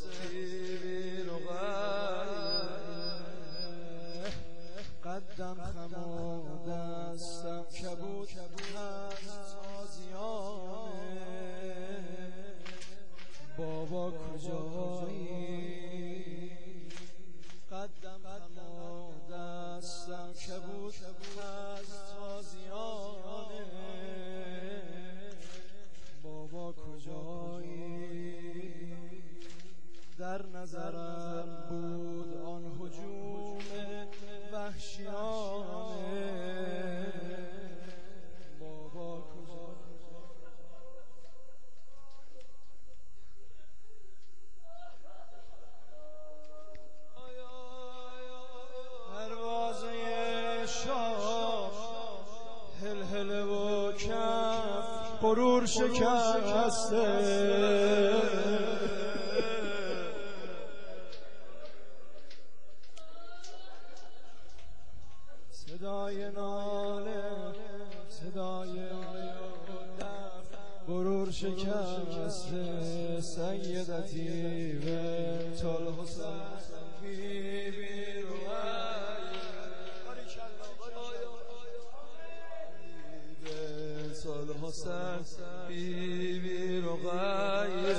بیبی رقیه قدم خم و دستم کبود از تازیانه بابا کجایی قدم خم و دستم کبود از تازیانه بابا کجایی در نظرم بود آن هجوم وحشیانه بابا کجایی دروازه شاه هلهله و کف غرور شکسته صدای ناله صدای دف غرور شکسته سیدتی بنت الحسین بیبی رقیه بنت الحسین بیبی رقیه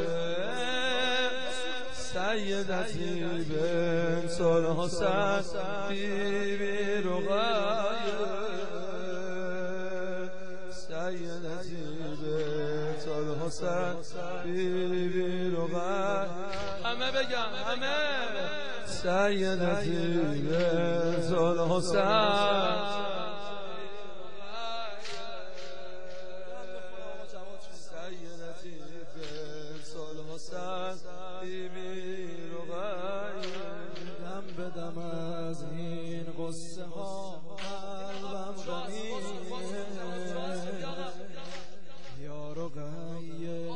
سیدتی بنت الحسین بیبی رقیه سیدتی بنت الحسین بیبی رقیه همه بگم همه سیدتی بنت الحسین سیدتی بنت الحسین بیبی رقیه دم به دم از این قصه ها قلبم غمیه یا رقیه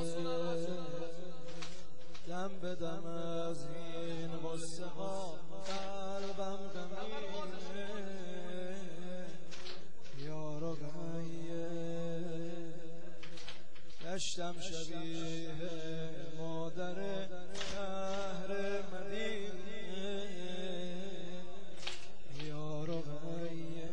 دم به دم از این قصه ها قلبم غمیه یا رقیه گشتم شبیه مادر شهر مدینه یا رقیه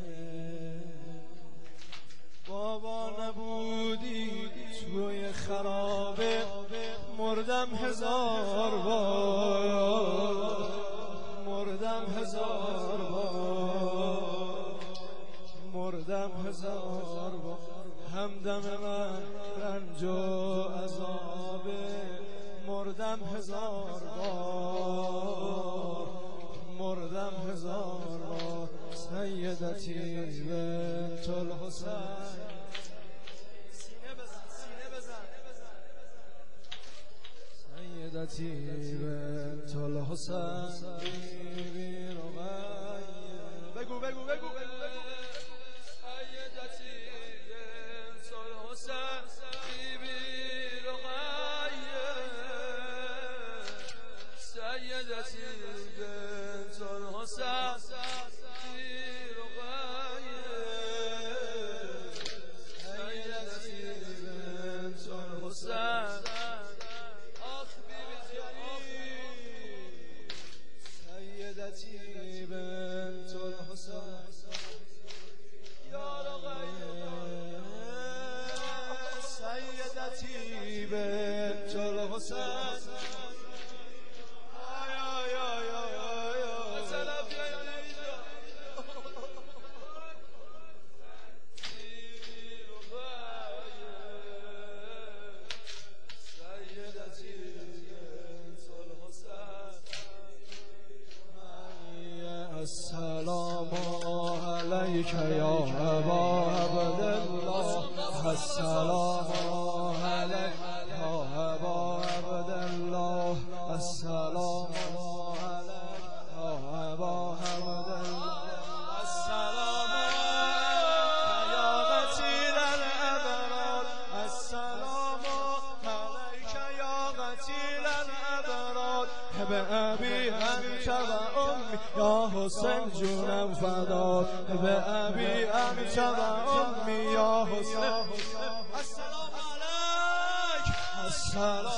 بابا نبودی توی خرابه مردم هزار بار مردم هزار بار مردم هزار بار همدم من رنج و عذابه مردم هزار بار مردم هزار بار سیدتی بنت الحسین سینه بزن سیدتی بنت الحسین بیبی رقیه بگو سیدتی بنت الحسین بیبی رقیه سیدتی بنت الحسین بیبی رقیه سیدتی بنت الحسین آخ بیبی سیدتی بنت الحسین یا رقیه سیدتی بنت الحسین السلام علیک یا ابا عبدالله السلام علیک یا ابا عبدالله السلام علیک یا ابا عبدالله السلام یا قتیل الابرار السلام علیک یا قتیل الابرار به ابی انت و امی یا حسین جونم فدات به ابی انت و امی یا حسین السلام علیک السلام